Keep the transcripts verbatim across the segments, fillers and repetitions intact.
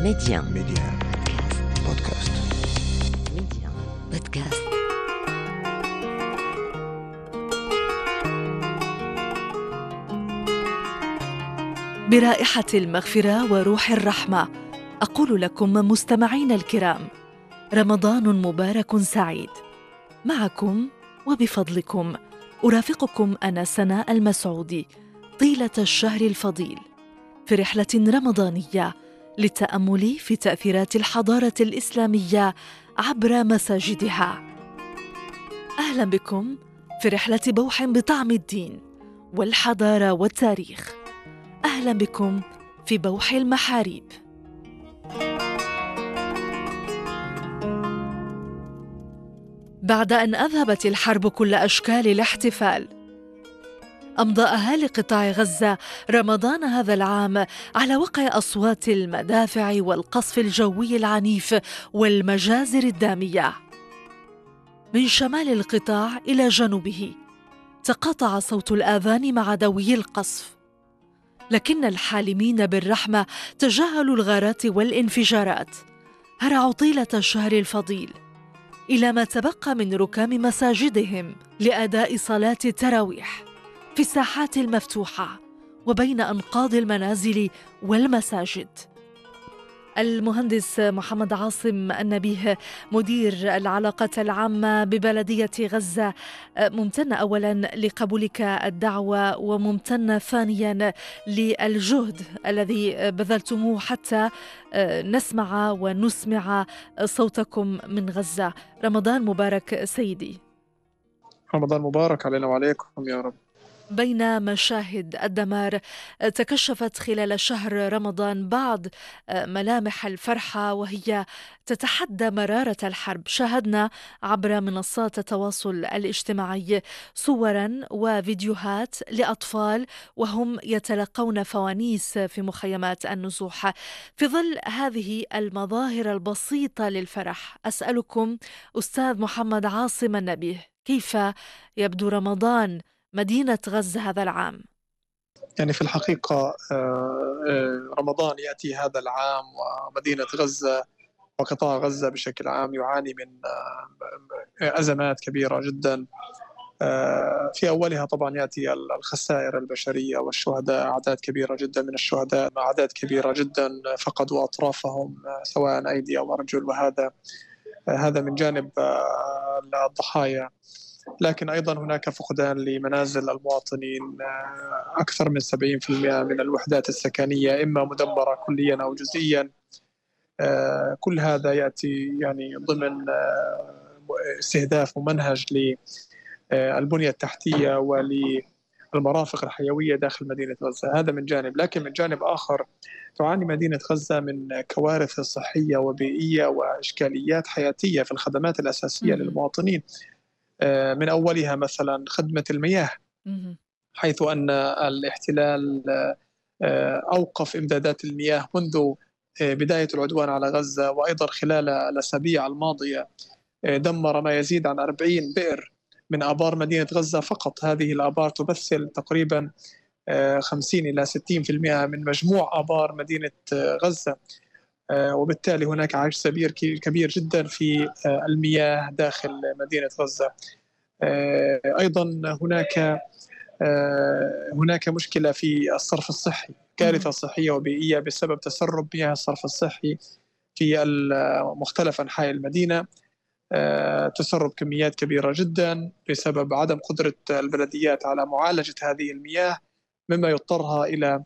Média. Média. Podcast. Média. Podcast. برائحة المغفرة وروح الرحمة أقول لكم مستمعين الكرام: رمضان مبارك سعيد. معكم وبفضلكم أرافقكم أنا سناء المسعودي طيلة الشهر الفضيل في رحلة رمضانية للتأمل في تأثيرات الحضارة الإسلامية عبر مساجدها. أهلا بكم في رحلة بوح بطعم الدين والحضارة والتاريخ. أهلا بكم في بوح المحاريب. بعد أن أذهبت الحرب كل أشكال الاحتفال، أمضى أهالي قطاع غزة رمضان هذا العام على وقع أصوات المدافع والقصف الجوي العنيف والمجازر الدامية. من شمال القطاع إلى جنوبه تقاطع صوت الآذان مع دوي القصف، لكن الحالمين بالرحمة تجاهلوا الغارات والانفجارات، هرعوا طيلة الشهر الفضيل إلى ما تبقى من ركام مساجدهم لأداء صلاة التراويح في الساحات المفتوحة وبين أنقاض المنازل والمساجد. المهندس محمد عاصم النبيه مدير العلاقات العامة ببلدية غزة، ممتنة أولا لقبولك الدعوة، وممتنة ثانيا للجهد الذي بذلتموه حتى نسمع ونسمع صوتكم من غزة. رمضان مبارك سيدي. رمضان مبارك علينا وعليكم يا رب. بين مشاهد الدمار تكشفت خلال شهر رمضان بعض ملامح الفرحة وهي تتحدى مرارة الحرب. شاهدنا عبر منصات التواصل الاجتماعي صورا وفيديوهات لأطفال وهم يتلقون فوانيس في مخيمات النزوح. في ظل هذه المظاهر البسيطة للفرح، أسألكم أستاذ محمد عاصم النبيه، كيف يبدو رمضان مدينة غزة هذا العام؟ يعني في الحقيقة رمضان يأتي هذا العام ومدينة غزة وقطاع غزة بشكل عام يعاني من أزمات كبيرة جدا. في أولها طبعا يأتي الخسائر البشرية والشهداء، أعداد كبيرة جدا من الشهداء، أعداد كبيرة جدا فقدوا أطرافهم سواء أيدي أو أرجل، وهذا هذا من جانب الضحايا. لكن أيضا هناك فقدان لمنازل المواطنين، أكثر من سبعين بالمئة من الوحدات السكنية إما مدمرة كليا أو جزئيا. كل هذا يأتي يعني ضمن استهداف ممنهج للبنية التحتية وللمرافق الحيوية داخل مدينة غزة. هذا من جانب، لكن من جانب آخر تعاني مدينة غزة من كوارث صحية وبيئية وإشكاليات حياتية في الخدمات الأساسية للمواطنين، من أولها مثلا خدمة المياه، حيث أن الاحتلال أوقف إمدادات المياه منذ بداية العدوان على غزة، وأيضا خلال الأسابيع الماضية دمر ما يزيد عن أربعين بئر من آبار مدينة غزة فقط. هذه الآبار تمثل تقريبا خمسين إلى ستين بالمئة من مجموع آبار مدينة غزة، وبالتالي هناك عجز كبير جدا في المياه داخل مدينة غزة. أيضا هناك هناك مشكلة في الصرف الصحي، كارثة صحية وبيئية بسبب تسرب مياه الصرف الصحي في مختلف أنحاء المدينة. تسرب كميات كبيرة جدا بسبب عدم قدرة البلديات على معالجة هذه المياه، مما يضطرها إلى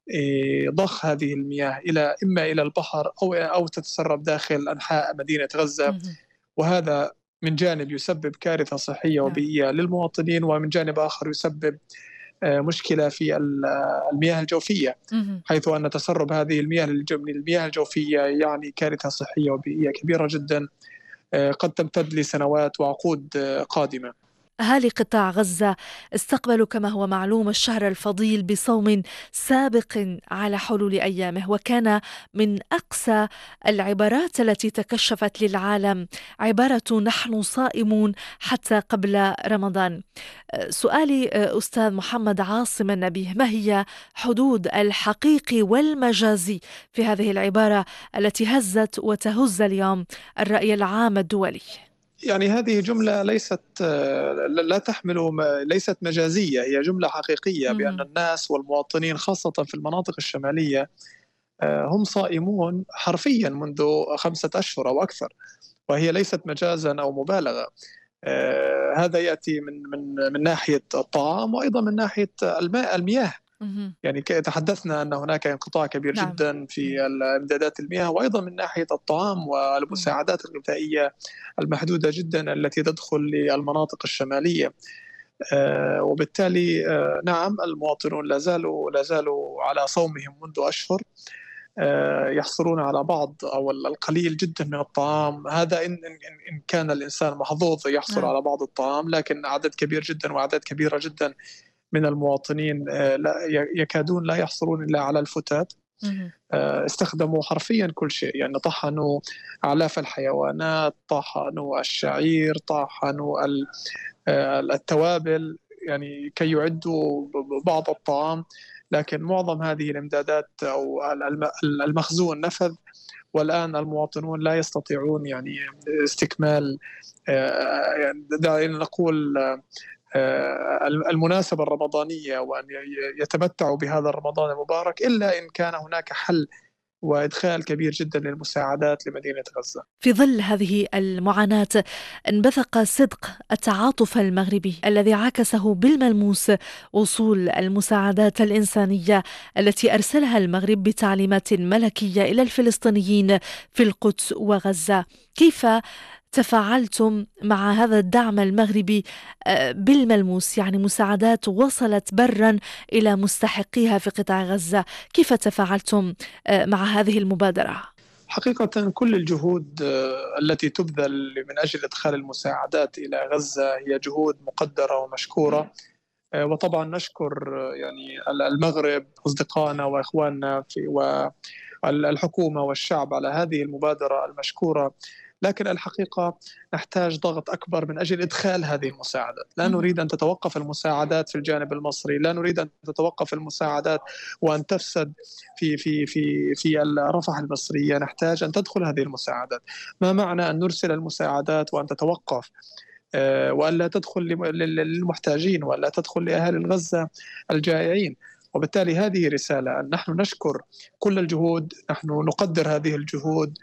ضخ هذه المياه إلى إما إلى البحر أو أو تتسرب داخل أنحاء مدينة غزة، وهذا من جانب يسبب كارثة صحية وبيئية للمواطنين، ومن جانب آخر يسبب مشكلة في المياه الجوفية، حيث أن تسرب هذه المياه من المياه الجوفية يعني كارثة صحية وبيئية كبيرة جدا قد تمتد لسنوات وعقود قادمة. أهالي قطاع غزة استقبلوا كما هو معلوم الشهر الفضيل بصوم سابق على حلول أيامه، وكان من أقسى العبارات التي تكشفت للعالم عبارة نحن صائمون حتى قبل رمضان. سؤالي أستاذ محمد عاصم النبيه، ما هي حدود الحقيقي والمجازي في هذه العبارة التي هزت وتهز اليوم الرأي العام الدولي؟ يعني هذه جملة ليست لا تحمل ليست مجازية، هي جملة حقيقية بأن الناس والمواطنين خاصة في المناطق الشمالية هم صائمون حرفيا منذ خمسة أشهر أو أكثر، وهي ليست مجازا أو مبالغة. هذا يأتي من من من ناحية الطعام وأيضا من ناحية الماء المياه. يعني تحدثنا أن هناك انقطاع كبير نعم. جدا في امدادات المياه، وأيضا من ناحية الطعام والمساعدات الغذائية المحدودة جدا التي تدخل للمناطق الشمالية. آه وبالتالي آه نعم المواطنون لا زالوا لا زالوا على صومهم منذ أشهر، آه يحصلون على بعض أو القليل جدا من الطعام. هذا إن, إن, إن كان الإنسان محظوظ يحصل نعم. على بعض الطعام، لكن عدد كبير جدا وأعداد كبيرة جدا من المواطنين لا يكادون لا يحصلون إلا على الفتات. استخدموا حرفيا كل شيء، يعني طحنوا أعلاف الحيوانات، طحنوا الشعير، طحنوا التوابل يعني كي يعدوا بعض الطعام، لكن معظم هذه الإمدادات أو المخزون نفذ، والآن المواطنون لا يستطيعون يعني استكمال دعينا نقول المناسبة الرمضانية وأن يتمتعوا بهذا الرمضان المبارك، إلا إن كان هناك حل وإدخال كبير جدا للمساعدات لمدينة غزة. في ظل هذه المعاناة انبثق صدق التعاطف المغربي الذي عكسه بالملموس وصول المساعدات الإنسانية التي أرسلها المغرب بتعليمات ملكية إلى الفلسطينيين في القدس وغزة. كيف تفاعلتم مع هذا الدعم المغربي بالملموس، يعني مساعدات وصلت برا إلى مستحقيها في قطاع غزة؟ كيف تفاعلتم مع هذه المبادرة؟ حقيقة كل الجهود التي تبذل من أجل إدخال المساعدات إلى غزة هي جهود مقدرة ومشكورة، وطبعا نشكر يعني المغرب أصدقائنا وإخواننا في والحكومة والشعب على هذه المبادرة المشكورة. لكن الحقيقة نحتاج ضغط أكبر من أجل إدخال هذه المساعدات. لا نريد أن تتوقف المساعدات في الجانب المصري، لا نريد أن تتوقف المساعدات وأن تفسد في في في في رفح المصرية. نحتاج أن تدخل هذه المساعدات. ما معنى أن نرسل المساعدات وأن تتوقف وأن لا تدخل للمحتاجين وأن لا تدخل لأهل غزة الجائعين؟ وبالتالي هذه رسالة. نحن نشكر كل الجهود، نحن نقدر هذه الجهود،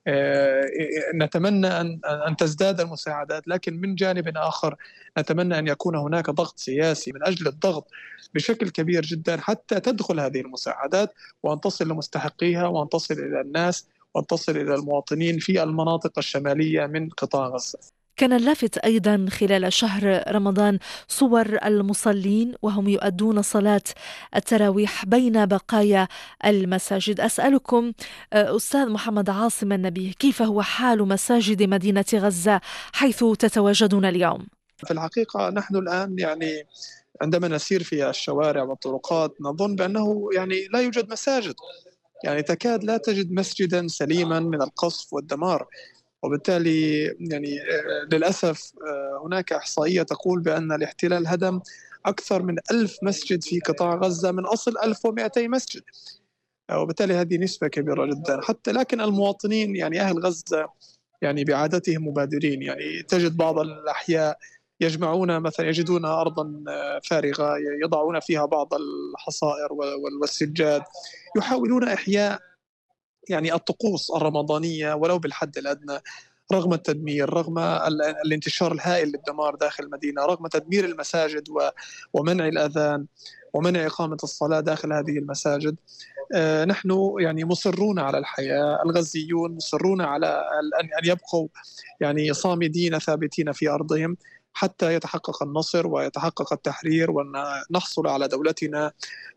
نتمنى أن أن تزداد المساعدات، لكن من جانب آخر نتمنى أن يكون هناك ضغط سياسي من أجل الضغط بشكل كبير جدا حتى تدخل هذه المساعدات وأن تصل لمستحقيها وأن تصل إلى الناس وأن تصل إلى المواطنين في المناطق الشمالية من قطاع غزة. كان اللافت أيضا خلال شهر رمضان صور المصلين وهم يؤدون صلاة التراويح بين بقايا المساجد. أسألكم أستاذ محمد عاصم النبيه، كيف هو حال مساجد مدينة غزة حيث تتواجدون اليوم؟ في الحقيقة نحن الآن يعني عندما نسير في الشوارع والطرقات نظن بأنه يعني لا يوجد مساجد، يعني تكاد لا تجد مسجدا سليما من القصف والدمار. وبالتالي يعني للأسف هناك إحصائية تقول بأن الاحتلال هدم أكثر من ألف مسجد في قطاع غزة من أصل ألف ومئتين مسجد، وبالتالي هذه نسبة كبيرة جدا. حتى لكن المواطنين يعني أهل غزة يعني بعادتهم مبادرين، يعني تجد بعض الأحياء يجمعون مثلا يجدون أرضا فارغة يضعون فيها بعض الحصائر والسجاد، يحاولون إحياء يعني الطقوس الرمضانية ولو بالحد الأدنى، رغم التدمير، رغم الانتشار الهائل للدمار داخل المدينة، رغم تدمير المساجد ومنع الأذان ومنع إقامة الصلاة داخل هذه المساجد. آه نحن يعني مصرون على الحياة، الغزيون مصرون على أن يبقوا يعني صامدين ثابتين في أرضهم حتى يتحقق النصر ويتحقق التحرير ونحصل على دولتنا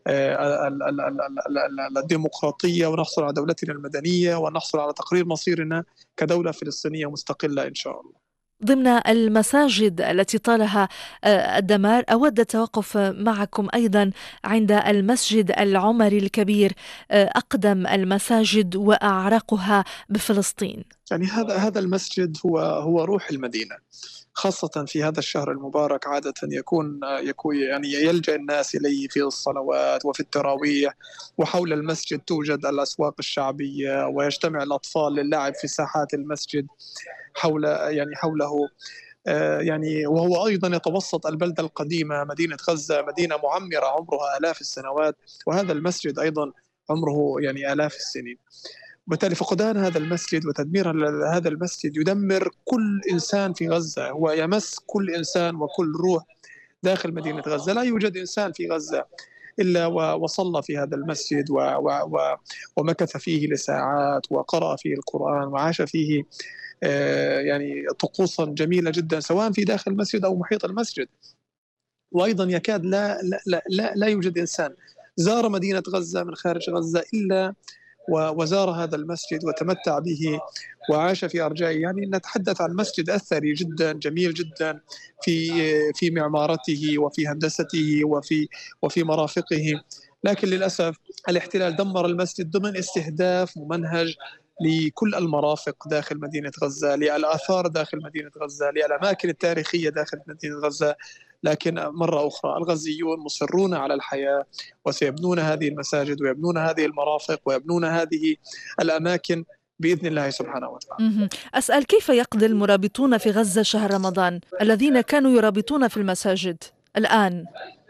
الديمقراطية ونحصل على دولتنا المدنية ونحصل على تقرير مصيرنا كدولة فلسطينية مستقلة إن شاء الله. ضمن المساجد التي طالها آه، الدمار، أود التوقف معكم أيضا عند المسجد العمري الكبير، آه، أقدم المساجد وأعرقها بفلسطين. يعني هذا هذا المسجد هو هو روح المدينة، خاصة في هذا الشهر المبارك. عادة يكون يكون يعني يلجأ الناس إليه في الصلوات وفي التراويح، وحول المسجد توجد الأسواق الشعبية، ويجتمع الأطفال للعب في ساحات المسجد حول يعني حوله. آه، يعني وهو أيضا يتوسط البلدة القديمة مدينة غزة، مدينة معمرة عمرها آلاف السنوات، وهذا المسجد أيضا عمره يعني آلاف السنين. بالتالي فقدان هذا المسجد وتدمير هذا المسجد يدمر كل إنسان في غزة، هو يمس كل إنسان وكل روح داخل مدينة غزة. لا يوجد إنسان في غزة إلا وصلى في هذا المسجد و و و ومكث فيه لساعات وقرأ فيه القرآن وعاش فيه يعني طقوسا جميلة جدا، سواء في داخل المسجد أو محيط المسجد. وأيضا يكاد لا لا لا, لا, لا يوجد إنسان زار مدينة غزة من خارج غزة إلا وزار هذا المسجد وتمتع به وعاش في أرجائه. يعني نتحدث عن مسجد أثري جدا جميل جدا في في معمارته وفي هندسته وفي وفي مرافقه، لكن للأسف الاحتلال دمر المسجد ضمن استهداف ممنهج لكل المرافق داخل مدينة غزة، للآثار داخل مدينة غزة، للأماكن التاريخية داخل مدينة غزة. لكن مرة أخرى الغزيون مصرون على الحياة، وسيبنون هذه المساجد ويبنون هذه المرافق ويبنون هذه الأماكن بإذن الله سبحانه وتعالى. أسأل، كيف يقضي المرابطون في غزة شهر رمضان الذين كانوا يرابطون في المساجد الآن؟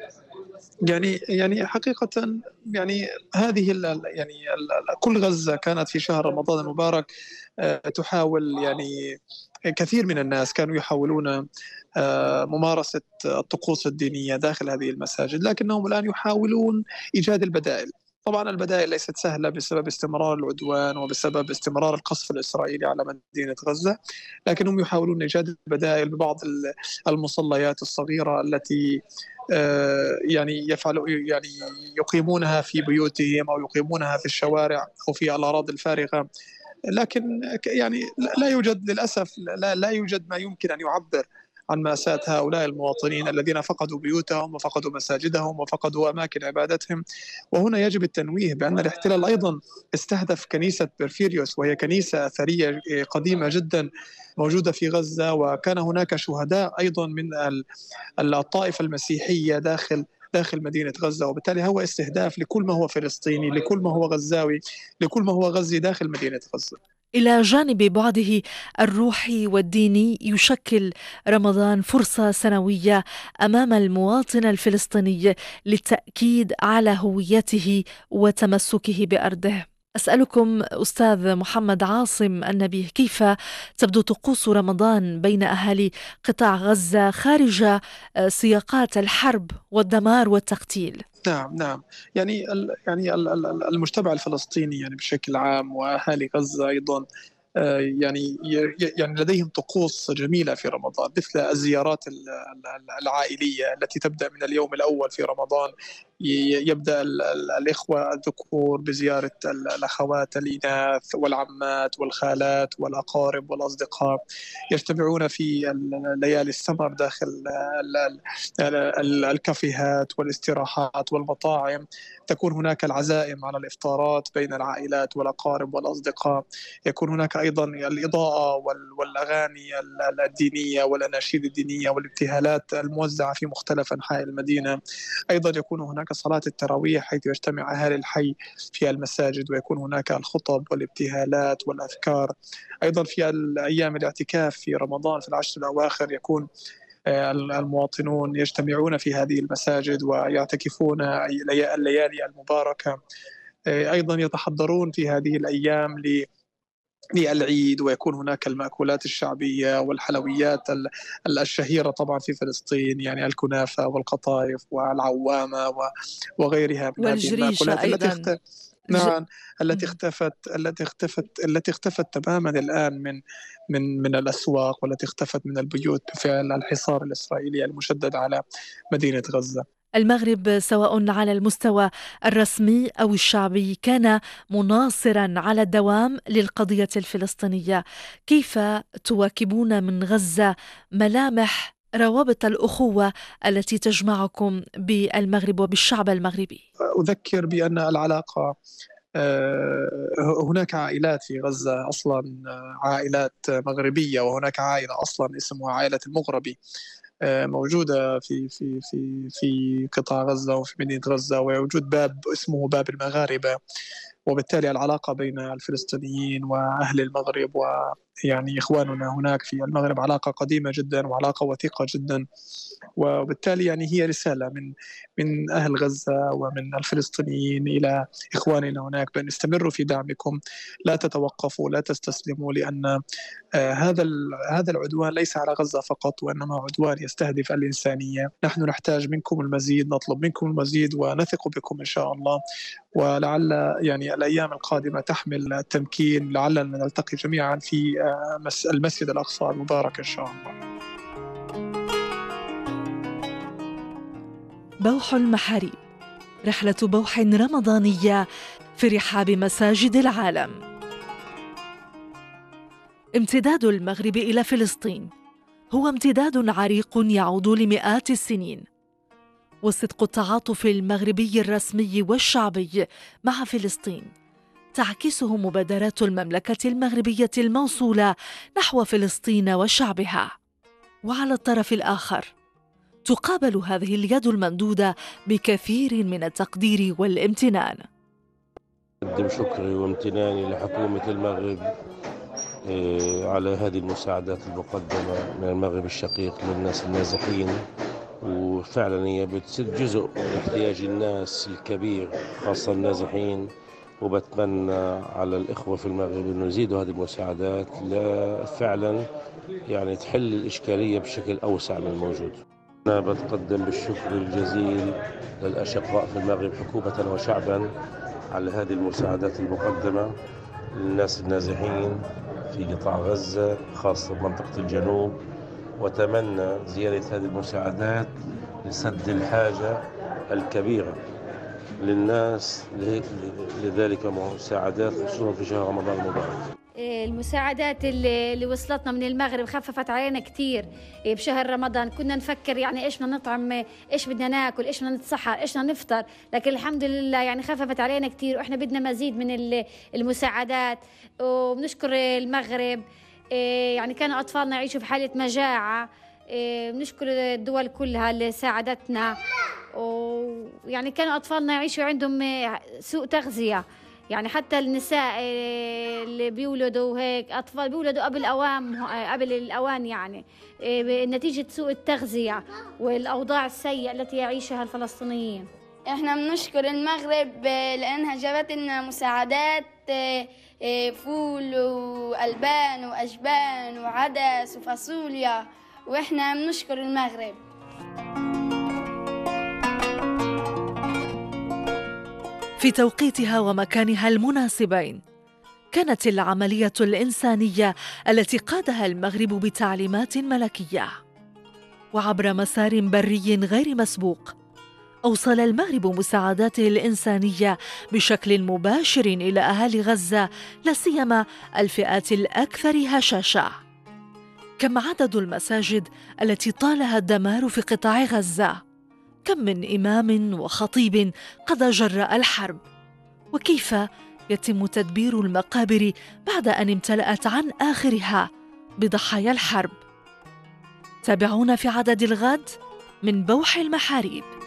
يعني يعني حقيقة يعني هذه ال يعني ال كل غزة كانت في شهر رمضان المبارك تحاول، يعني كثير من الناس كانوا يحاولون ممارسة الطقوس الدينية داخل هذه المساجد، لكنهم الآن يحاولون إيجاد البدائل. طبعا البدائل ليست سهلة بسبب استمرار العدوان وبسبب استمرار القصف الإسرائيلي على مدينة غزة، لكنهم يحاولون إيجاد البدائل ببعض المصليات الصغيرة التي يعني يفعلوا يعني يقيمونها في بيوتهم أو يقيمونها في الشوارع أو في الأراضي الفارغة. لكن يعني لا يوجد للأسف لا, لا يوجد ما يمكن أن يعبر عن مأساة هؤلاء المواطنين الذين فقدوا بيوتهم وفقدوا مساجدهم وفقدوا أماكن عبادتهم. وهنا يجب التنويه بأن الاحتلال أيضا استهدف كنيسة بيرفيريوس، وهي كنيسة أثرية قديمة جدا موجودة في غزة، وكان هناك شهداء أيضا من الطائفة المسيحية داخل داخل مدينة غزة. وبالتالي هو استهداف لكل ما هو فلسطيني، لكل ما هو غزاوي، لكل ما هو غزي داخل مدينة غزة. إلى جانب بعده الروحي والديني، يشكل رمضان فرصة سنوية أمام المواطن الفلسطيني للتأكيد على هويته وتمسكه بأرضه. أسألكم أستاذ محمد عاصم النبيه، كيف تبدو طقوس رمضان بين أهالي قطاع غزة خارج سياقات الحرب والدمار والتقتيل؟ نعم نعم يعني ال يعني ال المجتمع الفلسطيني يعني بشكل عام وأهالي غزة أيضا يعني يعني لديهم طقوس جميلة في رمضان، مثل الزيارات العائلية التي تبدأ من اليوم الأول في رمضان. يبدأ الإخوة الذكور بزيارة الأخوات الإناث والعمات والخالات والأقارب والأصدقاء، يجتمعون في ليالي السمر داخل الكافيهات والاستراحات والمطاعم. تكون هناك العزائم على الإفطارات بين العائلات والأقارب والأصدقاء. يكون هناك أيضا الإضاءة والأغاني الدينية والأناشيد الدينية والابتهالات الموزعة في مختلف أنحاء المدينة. أيضا يكون هناك صلاة التراويح حيث يجتمع أهالي الحي في المساجد، ويكون هناك الخطب والابتهالات والأذكار. أيضا في الأيام الاعتكاف في رمضان في العشر الأواخر يكون المواطنون يجتمعون في هذه المساجد ويعتكفون الليالي المباركة. أيضا يتحضرون في هذه الأيام ل للعيد، ويكون هناك المأكولات الشعبية والحلويات الشهيرة طبعا في فلسطين، يعني الكنافة والقطايف والعوامة وغيرها من هذه المأكولات التي اختفت. نعم التي اختفت التي اختفت التي اختفت تماما الآن من من من الأسواق، والتي اختفت من البيوت بفعل الحصار الإسرائيلي المشدد على مدينة غزة. المغرب سواء على المستوى الرسمي أو الشعبي كان مناصراً على الدوام للقضية الفلسطينية. كيف تواكبون من غزة ملامح روابط الأخوة التي تجمعكم بالمغرب وبالشعب المغربي؟ أذكر بأن العلاقة هناك عائلات في غزة أصلا عائلات مغربية، وهناك عائلة أصلا اسمها عائلة المغربي موجودة في في في في قطاع غزة وفي مدينة غزة، ويوجد باب اسمه باب المغاربة. وبالتالي العلاقة بين الفلسطينيين وأهل المغرب ويعني إخواننا هناك في المغرب علاقة قديمة جدا وعلاقة وثيقة جدا. وبالتالي يعني هي رسالة من من أهل غزة ومن الفلسطينيين إلى إخواننا هناك بأن استمروا في دعمكم، لا تتوقفوا، لا تستسلموا، لأن آه هذا هذا العدوان ليس على غزة فقط، وإنما عدوان يستهدف الإنسانية. نحن نحتاج منكم المزيد، نطلب منكم المزيد، ونثق بكم إن شاء الله. ولعل يعني الأيام القادمة تحمل التمكين، لعلنا نلتقي جميعا في آه المسجد الأقصى المبارك إن شاء الله. بوح المحاريب، رحلة بوح رمضانية في رحاب مساجد العالم. امتداد المغرب إلى فلسطين هو امتداد عريق يعود لمئات السنين، وصدق التعاطف المغربي الرسمي والشعبي مع فلسطين تعكسه مبادرات المملكة المغربية الموصولة نحو فلسطين وشعبها. وعلى الطرف الآخر تقابل هذه اليد الممدودة بكثير من التقدير والامتنان. أقدم شكري وامتناني لحكومة المغرب على هذه المساعدات المقدمة من المغرب الشقيق للناس النازحين، وفعلا هي بتسد جزء من احتياج الناس الكبير خاصة النازحين. وبتمنى على الإخوة في المغرب أن يزيدوا هذه المساعدات لا فعلا يعني تحل الإشكالية بشكل أوسع من الموجود. أنا بتقدم بالشكر الجزيل للأشقاء في المغرب حكومة وشعبا على هذه المساعدات المقدمة للناس النازحين في قطاع غزة خاصة منطقة الجنوب، وأتمنى زيادة هذه المساعدات لسد الحاجة الكبيرة للناس لذلك مساعدات خصوصا في شهر رمضان المبارك. المساعدات اللي وصلتنا من المغرب خففت علينا كتير بشهر رمضان. كنا نفكر يعني ايش بدنا نطعم، ايش بدنا ناكل، ايش بدنا نتسحر، ايش بدنا نفطر، لكن الحمد لله يعني خففت علينا كتير، واحنا بدنا مزيد من المساعدات. وبنشكر المغرب، يعني كانوا اطفالنا يعيشوا في حالة مجاعة. بنشكر الدول كلها اللي ساعدتنا، ويعني كانوا اطفالنا يعيشوا عندهم سوء تغذية، يعني حتى النساء اللي بيولدوا هيك أطفال بيولدوا قبل أوان قبل الأوان، يعني نتيجة سوء التغذية والأوضاع السيئة التي يعيشها الفلسطينيين. احنا بنشكر المغرب لأنها جابت لنا مساعدات، فول وألبان وأجبان وعدس وفاصوليا، واحنا بنشكر المغرب. في توقيتها ومكانها المناسبين كانت العملية الإنسانية التي قادها المغرب بتعليمات ملكية، وعبر مسار بري غير مسبوق أوصل المغرب مساعداته الإنسانية بشكل مباشر إلى أهالي غزة، لا سيما الفئات الأكثر هشاشة. كم عدد المساجد التي طالها الدمار في قطاع غزة؟ كم من إمام وخطيب قضى جراء الحرب؟ وكيف يتم تدبير المقابر بعد أن امتلأت عن آخرها بضحايا الحرب؟ تابعونا في عدد الغد من بوح المحاريب.